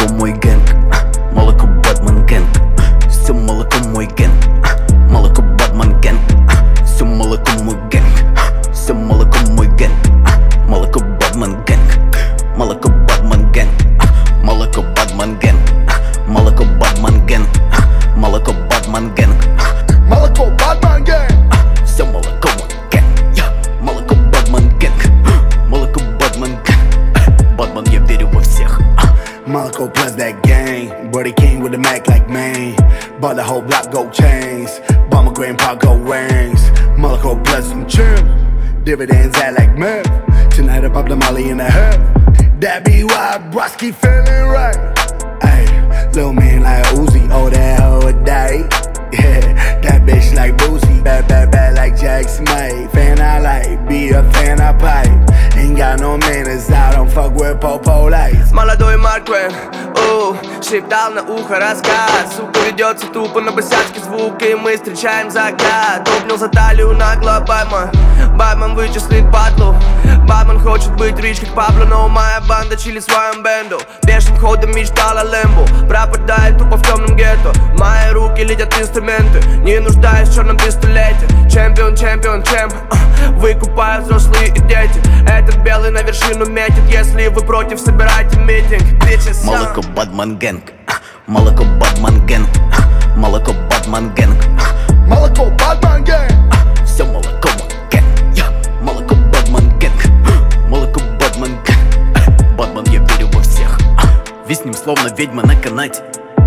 мой гэнг, молоко Бадман гэнг. Все молоко мой гэнг, молоко Бадман гэнг. Все молоко мой гэнг, все молоко мой гэнг, молоко Бадман гэнг. Молоко Бадман гэнг, молоко Бадман гэнг, молоко Бадман гэнг, молоко Бадман гэнг. Молоко Бадман гэнг. Все молоко мой гэнг, молоко Бадман гэнг, молоко Бадман гэнг. Бадман, я верю во всех. Молоко plus that gang. Brody King with the Mac like Maine. Bought the whole block gold chains. Bought my grandpa gold rings. Молоко plus some chill. Dividends add like meth. Tonight I pop the molly in the head. That be why Broski feeling right. Ayy, little man like Uzi. Oh, that hoe a day. Yeah, that bitch like Boosie. Bad, bad, bad like Jack Smith. Fan I like, be a fan I pipe. Ain't got no manners, I don't fuck with popo lights. Молодой Марк Твен, шептал на ухо рассказ. Сука ведется тупо на босяцкий звук, и мы встречаем закат. Обнял за талию нагло Бадман. Бадман вычислит падлу. Бадман хочет быть рич как Пабло, но моя банда чили своем бенду. Пешим ходом мечтала Лэмбо. Пропадает тупо в темном гетто. Мои руки летят инструменты, не нуждаюсь в черном пистолете. Чемпион, чемпион, чемп. Выкупают взрослые и дети. Этот белый на вершину метит. Если вы против, собирайте митинг. Bitches, молоко Бадман гэнг, молоко Бадман гэнг, молоко Бадман гэнг. Молоко Бадман гэнг. Все молоко мой гэнг, молоко Бадман гэнг, молоко Бадман гэнг. Бадман, я верю во всех. Виснем словно ведьма на канате.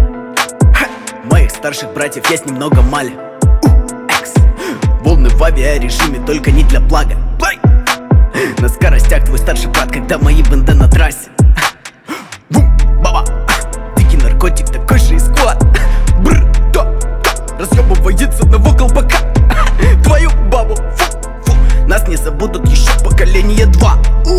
Моих старших братьев есть немного мали. Волны в авиарежиме, только не для блага. На скоростях твой старший брат, когда мои бенды на трассе. Баба, дикий наркотик, такой же и сквад. Бррр, да, разъебывает с одного колпака. Твою бабу, фу, нас не забудут еще поколение 2.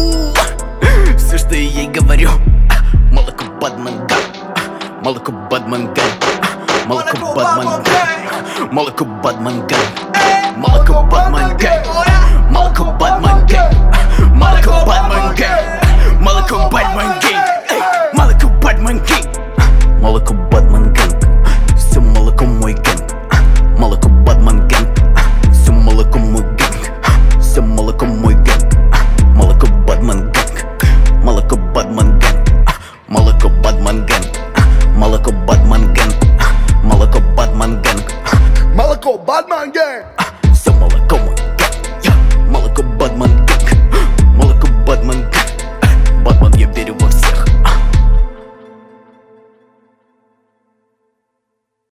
Все, что я ей говорю, молоко Бадман гэнг, молоко Бадман гэнг, молоко Бадман гэнг, молоко Бадман гэнг, молоко Бадман гэнг, молоко Бадман гэнг, молоко Бадман гэнг, молоко Бадман гэнг, молоко Бадман гэнг, молоко Бадман гэнг. Все молоко мой гэнг, молоко Бадман гэнг. Все молоко мой гэнг, все молоко мой гэнг, молоко Бадман гэнг, молоко Бадман гэнг, молоко Бадман гэнг, молоко Бадман гэнг, молоко Бадман гэнг, Молоко Бадман гэнг. все молоко мой